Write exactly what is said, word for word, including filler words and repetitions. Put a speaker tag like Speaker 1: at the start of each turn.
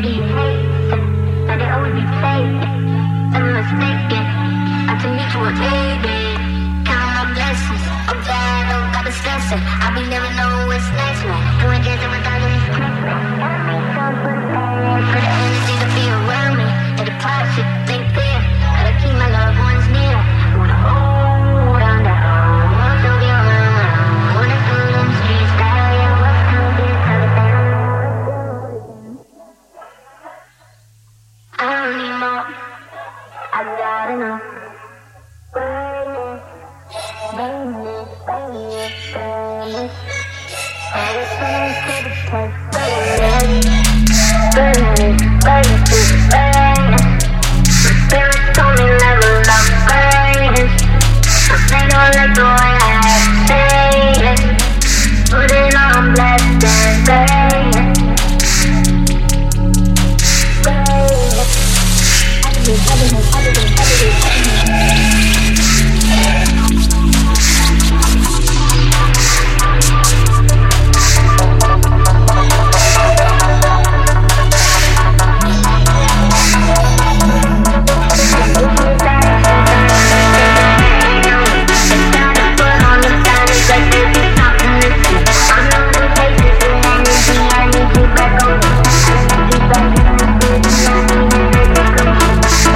Speaker 1: he hates, but they always be fake and mistaken. After mutual baby, count my blessings. I'm glad I don't got the stressing. I be never know what's next, man. Doing dancing without any stress, man. Gotta make some for the bad, for the energy to be around me. And the positive think clear. Gotta keep my loved ones near. Wanna hold on to home, want to be around. Wanna feel them streets, style, yeah, what's coming, get it, tell it down. I don't need more, I got enough.